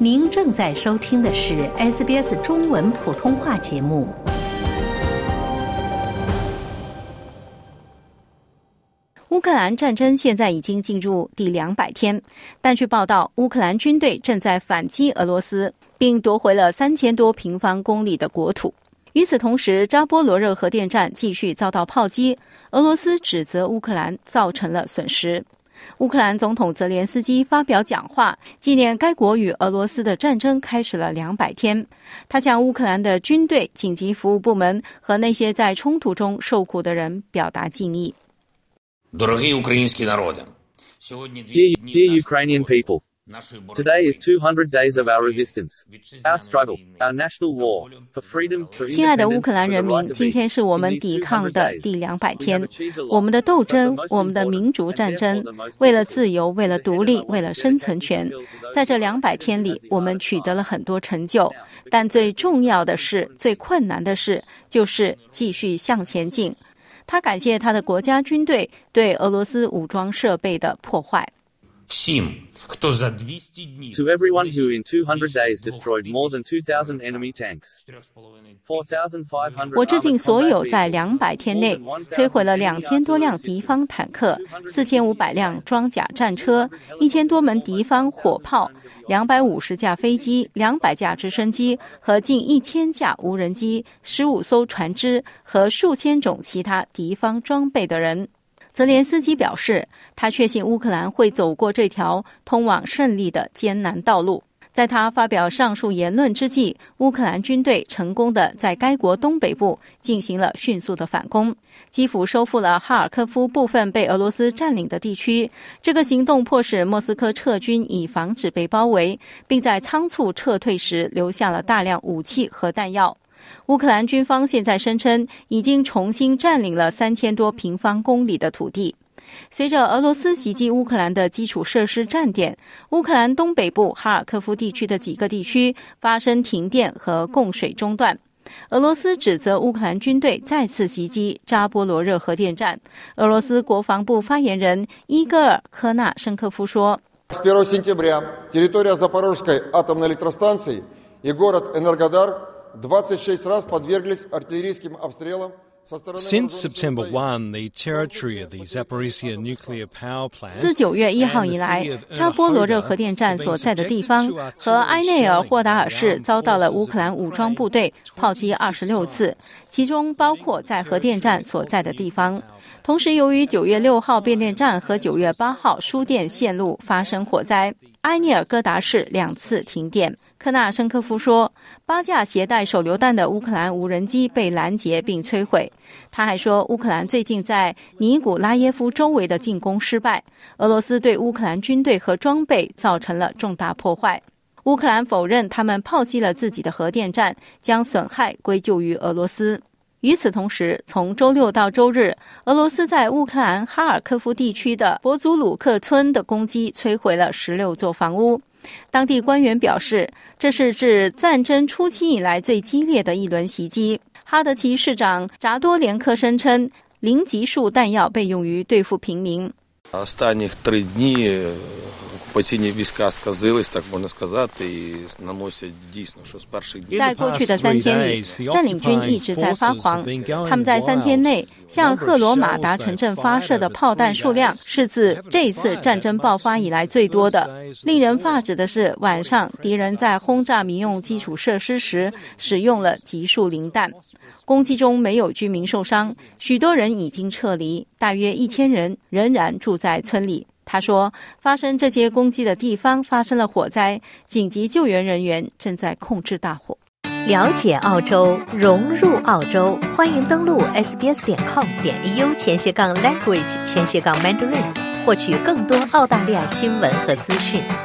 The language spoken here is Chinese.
您正在收听的是 SBS 中文普通话节目。 乌克兰战争现在已经进入第200天，但据报道，乌克兰军队正在反击俄罗斯，并夺回了3000多平方公里的国土。与此同时，扎波罗热核电站继续遭到炮击，俄罗斯指责乌克兰造成了损失。乌克兰总统泽连斯基发表讲话，纪念该国与俄罗斯的战争开始了200天。他向乌克兰的军队、紧急服务部门和那些在冲突中受苦的人表达敬意。 Dear Ukrainian people, today is 200 days of our resistance, our struggle, our national war, for freedom, for 亲爱的乌 independence, 克兰 for 人 the 民， right to 今 be. 天是我们抵抗的第200天，我们的斗争，我们的民主战争，为了自由，为了独立，为了生存权。在这200天里，我们取得了很多成就，但最重要的是，最困难的是，就是继续向前进。他感谢他的国家军队对俄罗斯武装设备的破坏。 To everyone who in 200 days destroyed more than 2,000 enemy tanks, 4,500 我致敬所有在200天内摧毁了2000多辆敌方坦克、4500辆装甲战车、1000多门敌方火炮、250架飞机、200架直升机和近1000架无人机、15艘船只和数千种其他敌方装备的人。泽连斯基表示，他确信乌克兰会走过这条通往胜利的艰难道路。在他发表上述言论之际，乌克兰军队成功地在该国东北部进行了迅速的反攻。基辅收复了哈尔科夫部分被俄罗斯占领的地区，这个行动迫使莫斯科撤军，以防止被包围，并在仓促撤退时留下了大量武器和弹药。乌克兰军方现在声称已经重新占领了3000多平方公里的土地。随着俄罗斯袭击乌克兰的基础设施站点，乌克兰东北部哈尔科夫地区的几个地区发生停电和供水中断。俄罗斯指责乌克兰军队再次袭击扎波罗热核电站。俄罗斯国防部发言人伊戈尔·科纳申科夫说 С 1 сентября территория Запорожской атомной электростанции и город Энергодар 26 раз подверглись артиллерийским обстрелам. Since September 1, the territory of the Zaporizhzhia nuclear power plant 自9月1号以来，扎波罗热核电站所在的地方和埃内尔霍达尔市遭到了乌克兰武装部队炮击26次，其中包括在核电站所在的地方。同时，由于9月6号变电站和9月8号输电线路发生火灾，埃涅尔戈达市2次停电。科纳申科夫说，8架携带手榴弹的乌克兰无人机被拦截并摧毁。他还说，乌克兰最近在尼古拉耶夫周围的进攻失败，俄罗斯对乌克兰军队和装备造成了重大破坏。乌克兰否认他们炮击了自己的核电站，将损害归咎于俄罗斯。与此同时，从周六到周日，俄罗斯在乌克兰哈尔科夫地区的博祖鲁克村的攻击摧毁了16座房屋。当地官员表示，这是自战争初期以来最激烈的一轮袭击。哈德奇市长扎多连科声称，零级数弹药被用于对付平民。 Останніх 3 дні окупаційні війська сказились, так можна сказати, і наносять дійсно, що з перших днів. 在过去的3天里，占领军一直在发狂。他们在3天内向赫罗马达城镇发射的炮弹数量是自这次战争爆发以来最多的。令人发指的是，晚上敌人在轰炸民用基础设施时使用了集束磷弹。攻击中没有居民受伤，许多人已经撤离，大约1000人仍然住在村里。他说，发生这些攻击的地方发生了火灾，紧急救援人员正在控制大火。 了解澳洲，融入澳洲，欢迎登录 sbs.com.au/language/mandarin，获取更多澳大利亚新闻和资讯。